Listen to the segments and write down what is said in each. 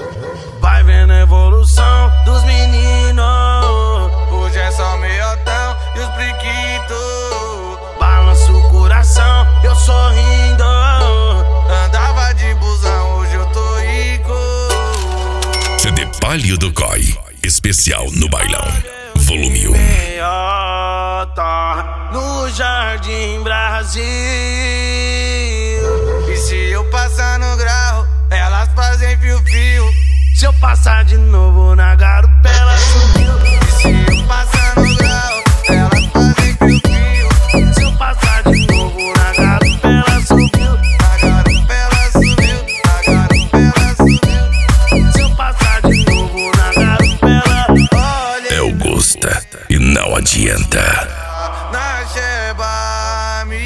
Vai vendo a evolução dos meninos. Hoje é só meiotão e os priquitos. Balança o coração, eu sorrindo. Andava de busão, hoje eu tô rico. CD Palio do COI, especial no bailão, volume 1. Meiota no Jardim Brasil. E se eu passar no grau, elas fazem fio-fio. Se eu passar de novo na garupa, ela subiu. E se eu passar no grau, elas fazem fio-fio. Se eu passar de novo na garupa, ela subiu. Na garupa ela subiu, na garupa ela subiu. Se eu passar de novo na garupa, ela olha. É o Gusta e não adianta. Na Sheba mil.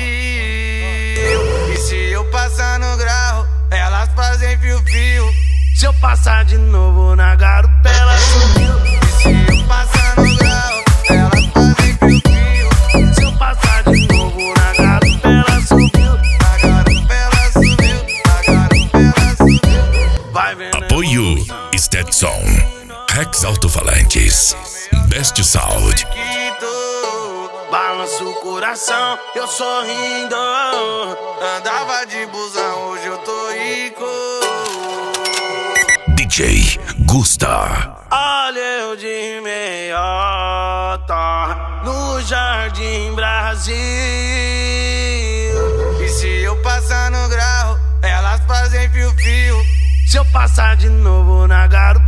E se eu passar no grau, elas fazem fio-fio. Se eu passar de novo na garupa, ela subiu. E se eu passar no grau, elas fazem fio-fio. Se eu passar de novo na garupa, ela subiu. Na garupa ela subiu, na garupa ela subiu. Vai vendo. Apoio Stetson, Rex Alto-Falantes, Best Sound. Balança o coração, eu sorrindo. Andava de busão, hoje eu tô rico. DJ Gusta. Olha eu de meiota no Jardim Brasil. E se eu passar no grau, elas fazem fio-fio. Se eu passar de novo na garupa,